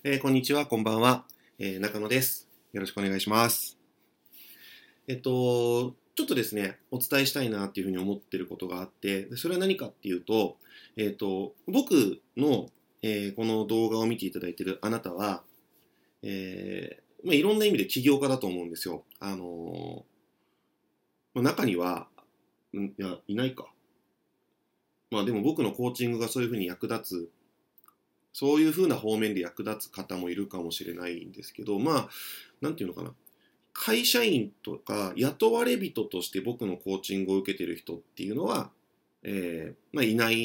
こんにちは、こんばんは。中野です。よろしくお願いします。ちょっとですね、お伝えしたいなっていうふうに思ってることがあって、それは何かっていうと、僕の、この動画を見ていただいているあなたは、いろんな意味で起業家だと思うんですよ。中には、いないか。でも僕のコーチングがそういうふうに役立つ、そういうふうな方面で役立つ方もいるかもしれないんですけど、なんていうのかな。会社員とか雇われ人として僕のコーチングを受けている人っていうのは、いない、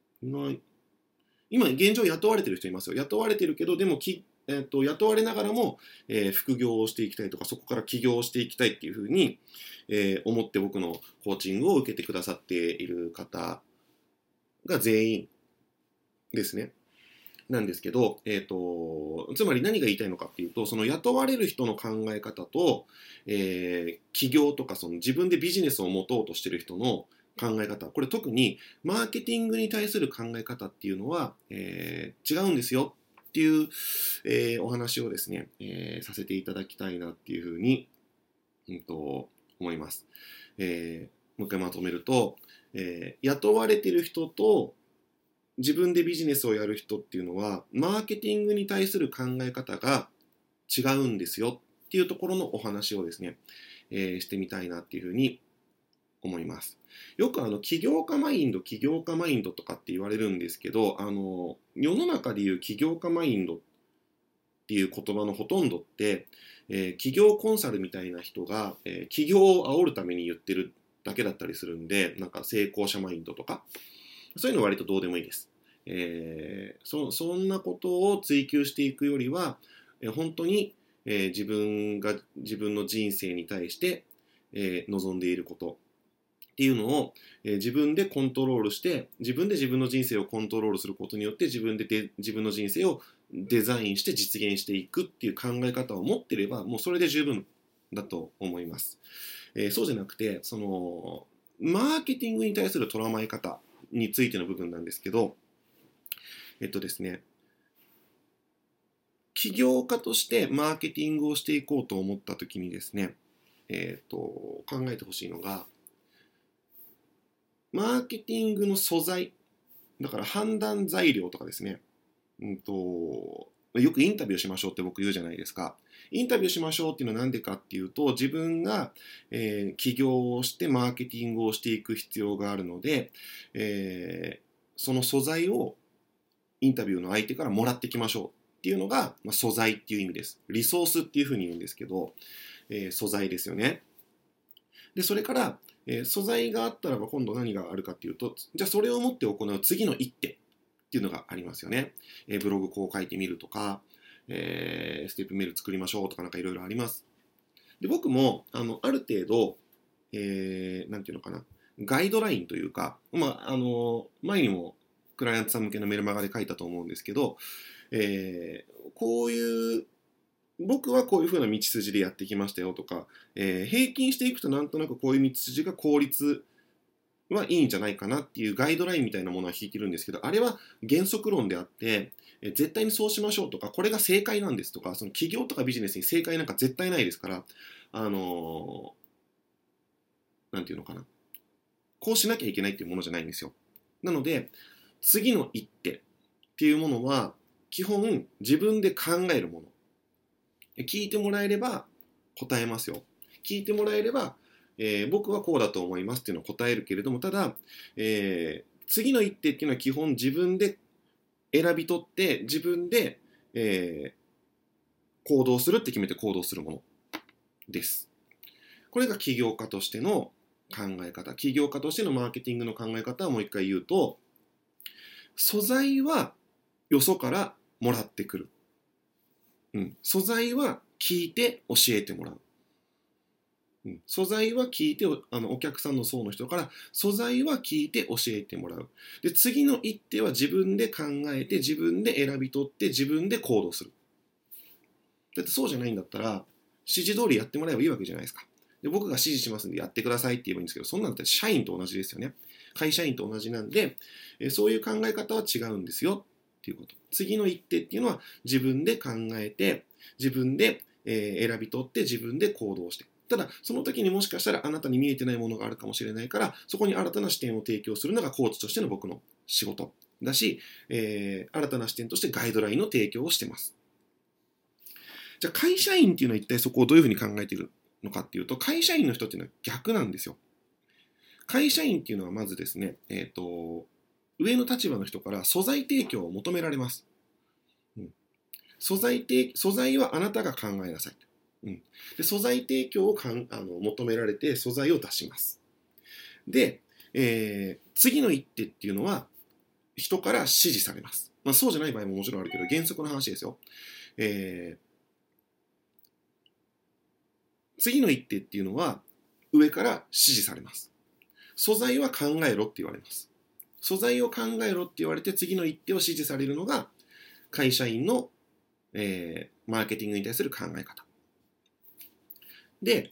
今現状雇われてる人いますよ。雇われてるけど、でも雇われながらも、副業をしていきたいとか、そこから起業をしていきたいっていうふうに、思って僕のコーチングを受けてくださっている方が全員ですね。なんですけど、つまり何が言いたいのかっていうと、その雇われる人の考え方と、起業とかその自分でビジネスを持とうとしている人の考え方、これ特にマーケティングに対する考え方っていうのは、違うんですよっていう、お話をですね、させていただきたいなっていうふうに、思います。もう一回まとめると、雇われてる人と自分でビジネスをやる人っていうのは、マーケティングに対する考え方が違うんですよっていうところのお話をですね、してみたいなっていうふうに思います。よく起業家マインドとかって言われるんですけど、世の中でいう起業家マインドっていう言葉のほとんどって、起業コンサルみたいな人が、起業を煽るために言ってるだけだったりするんで、なんか成功者マインドとか、そういうのは割とどうでもいいです。そんなことを追求していくよりは、本当に、自分の人生に対して、望んでいることっていうのを、自分でコントロールして、自分で自分の人生をコントロールすることによって自分の人生をデザインして実現していくっていう考え方を持っていれば、もうそれで十分だと思います。そうじゃなくて、マーケティングに対する捉まえ方についての部分なんですけど、ですね、起業家としてマーケティングをしていこうと思ったときにですね、考えてほしいのが、マーケティングの素材、だから判断材料とかですね、よくインタビューしましょうって僕言うじゃないですか。インタビューしましょうっていうのは何でかっていうと、自分が、起業をしてマーケティングをしていく必要があるので、その素材をインタビューの相手からもらってきましょうっていうのが、素材っていう意味です。リソースっていうふうに言うんですけど、素材ですよね。で、それから、素材があったらば今度何があるかっていうと、じゃあそれをもって行う次の一手っていうのがありますよね。ブログこう書いてみるとか、ステップメール作りましょうとかなんかいろいろあります。で、僕も、ある程度、なんていうのかな、ガイドラインというか、前にもクライアントさん向けのメルマガで書いたと思うんですけど、こういう、僕はこういう風な道筋でやってきましたよとか、平均していくとなんとなくこういう道筋が効率はいいんじゃないかなっていうガイドラインみたいなものは引いてるんですけど、あれは原則論であって、絶対にそうしましょうとか、これが正解なんですとか、その企業とかビジネスに正解なんか絶対ないですから、なんていうのかな。こうしなきゃいけないっていうものじゃないんですよ。なので、次の一手っていうものは、基本自分で考えるもの。聞いてもらえれば答えますよ。聞いてもらえれば、僕はこうだと思いますっていうのを答えるけれども、ただ、次の一手っていうのは基本自分で選び取って自分で、行動するって決めて行動するものです。これが起業家としての考え方。起業家としてのマーケティングの考え方をもう一回言うと、素材はよそからもらってくる。素材は聞いて教えてもらう。素材は聞いてお客さんの層の人から素材は聞いて教えてもらう。で、次の一手は自分で考えて自分で選び取って自分で行動する。だってそうじゃないんだったら指示通りやってもらえばいいわけじゃないですか。で、僕が指示しますんでやってくださいって言えばいいんですけど、そんなのって社員と同じですよね。会社員と同じなんで、そういう考え方は違うんですよっっていうこと。次の一手っていうのは自分で考えて、自分で、選び取って自分で行動して。ただ、その時にもしかしたらあなたに見えてないものがあるかもしれないから、そこに新たな視点を提供するのがコーチとしての僕の仕事だし、新たな視点としてガイドラインの提供をしてます。じゃあ会社員っていうのは一体そこをどういうふうに考えているのかっていうと、会社員の人っていうのは逆なんですよ。会社員っていうのはまずですね、上の立場の人から素材提供を求められます。素材はあなたが考えなさい。で素材提供を求められて素材を出します。で、次の一手っていうのは人から指示されます。そうじゃない場合ももちろんあるけど、原則の話ですよ。次の一手っていうのは上から指示されます。素材は考えろって言われます。素材を考えろって言われて次の一手を指示されるのが会社員の、マーケティングに対する考え方。で、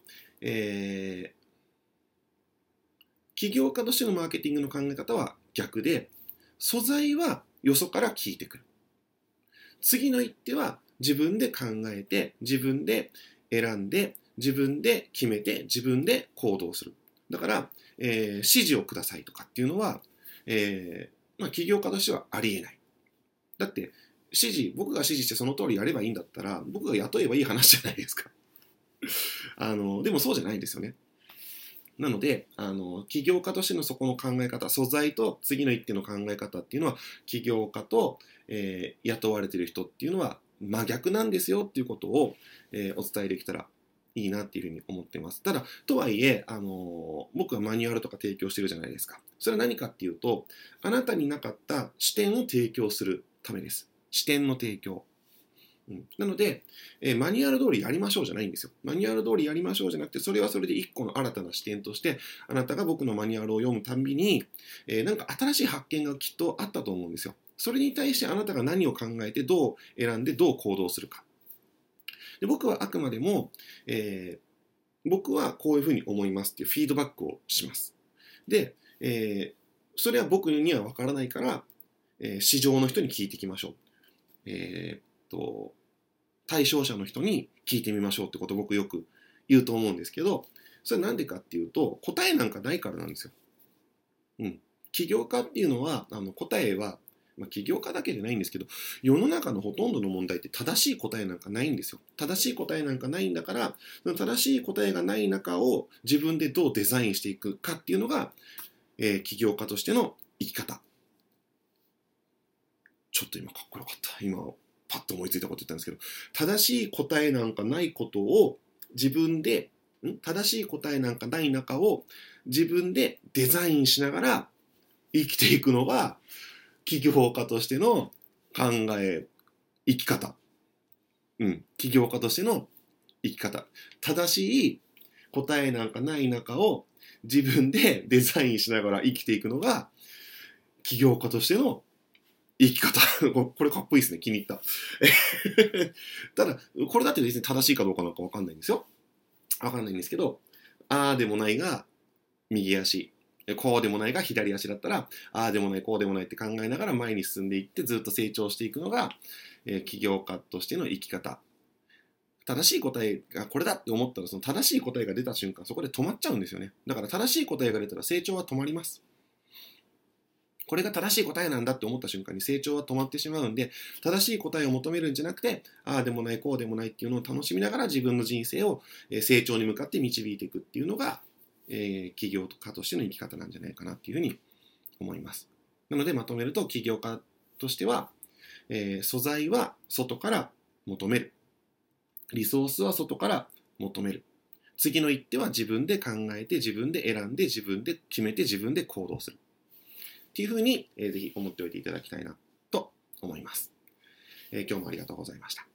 起業家としてのマーケティングの考え方は逆で、素材はよそから聞いてくる。次の一手は自分で考えて、自分で選んで、自分で決めて、自分で行動する。だから、指示をくださいとかっていうのは、起業家としてはありえない。だって、僕が指示してその通りやればいいんだったら、僕が雇えばいい話じゃないですか。でもそうじゃないんですよね。なので、起業家としてのそこの考え方、素材と次の一手の考え方っていうのは、起業家と、雇われている人っていうのは真逆なんですよっていうことを、お伝えできたらいいなっていうふうに思っています。ただ、とはいえ、僕はマニュアルとか提供してるじゃないですか。それは何かっていうと、あなたになかった視点を提供するためです。視点の提供。なので、マニュアル通りやりましょうじゃないんですよ。マニュアル通りやりましょうじゃなくて、それはそれで一個の新たな視点として、あなたが僕のマニュアルを読むたんびに、なんか新しい発見がきっとあったと思うんですよ。それに対してあなたが何を考えて、どう選んで、どう行動するか。で僕はあくまでも、僕はこういうふうに思いますっていうフィードバックをします。で、それは僕には分からないから、市場の人に聞いていきましょう。対象者の人に聞いてみましょうってことを僕よく言うと思うんですけど、それなんでかっていうと、答えなんかないからなんですよ。起業家っていうのは、答えは、起業家だけじゃないんですけど、世の中のほとんどの問題って正しい答えなんかないんですよ。正しい答えなんかないんだから、正しい答えがない中を自分でどうデザインしていくかっていうのが、起業家としての生き方。ちょっと今かっこよかった。今、パッと思いついたこと言ったんですけど、正しい答えなんかないことを自分で、正しい答えなんかない中を自分でデザインしながら生きていくのが起業家としての生き方。起業家としての生き方。正しい答えなんかない中を自分でデザインしながら生きていくのが起業家としての生き方。これかっこいいですね。気に入った。ただ、これだって別に正しいかどうかなんかわかんないんですよ。わかんないんですけど、ああでもないが右足、こうでもないが左足だったら、ああでもない、こうでもないって考えながら前に進んでいってずっと成長していくのが、起業家としての生き方。正しい答えがこれだって思ったら、その正しい答えが出た瞬間、そこで止まっちゃうんですよね。だから正しい答えが出たら成長は止まります。これが正しい答えなんだって思った瞬間に成長は止まってしまうんで、正しい答えを求めるんじゃなくて、ああでもない、こうでもないっていうのを楽しみながら自分の人生を成長に向かって導いていくっていうのが、起業家としての生き方なんじゃないかなっていうふうに思います。なのでまとめると、起業家としては、素材は外から求める。リソースは外から求める。次の一手は自分で考えて、自分で選んで、自分で決めて、自分で行動する。っていうふうに、ぜひ思っておいていただきたいなと思います。今日もありがとうございました。